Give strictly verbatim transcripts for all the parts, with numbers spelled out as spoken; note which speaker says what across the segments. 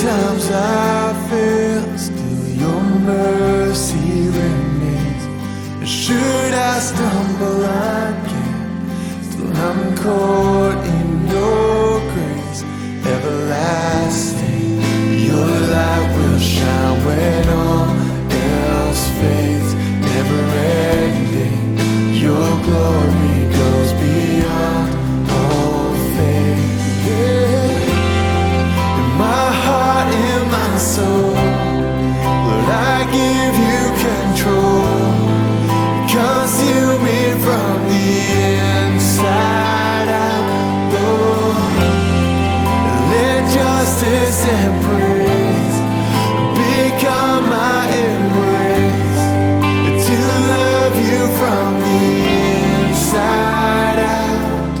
Speaker 1: times I fail, still your mercy remains. And should I stumble again, still I'm caught in your grace everlasting. Your light will shine when all else fades, never ending. Your glory goes beyond all faith. Yeah. In my heart, in my soul, Lord, I give you control. Consume me from the inside out, Lord. Let justice and praise become my embrace, to love you from the inside out.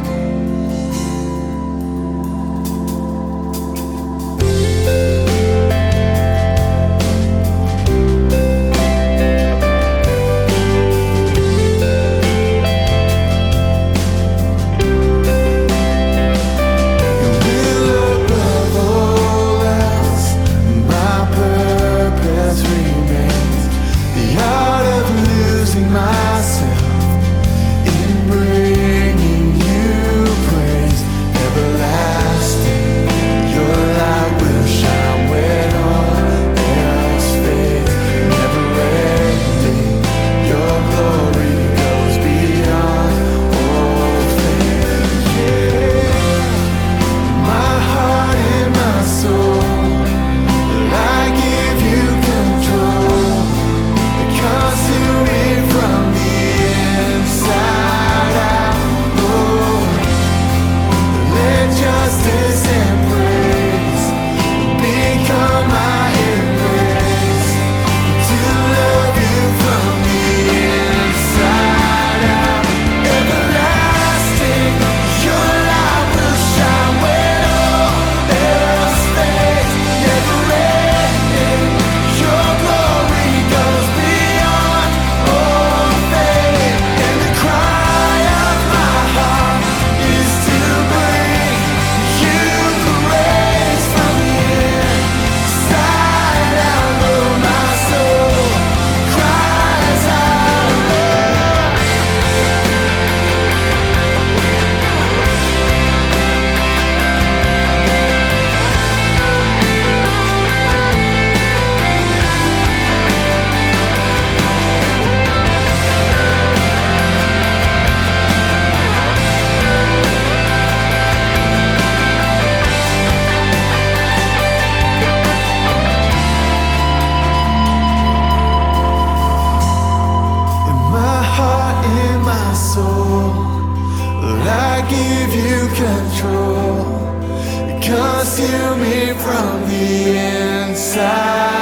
Speaker 1: Lord, I give you control. Consume me from the inside.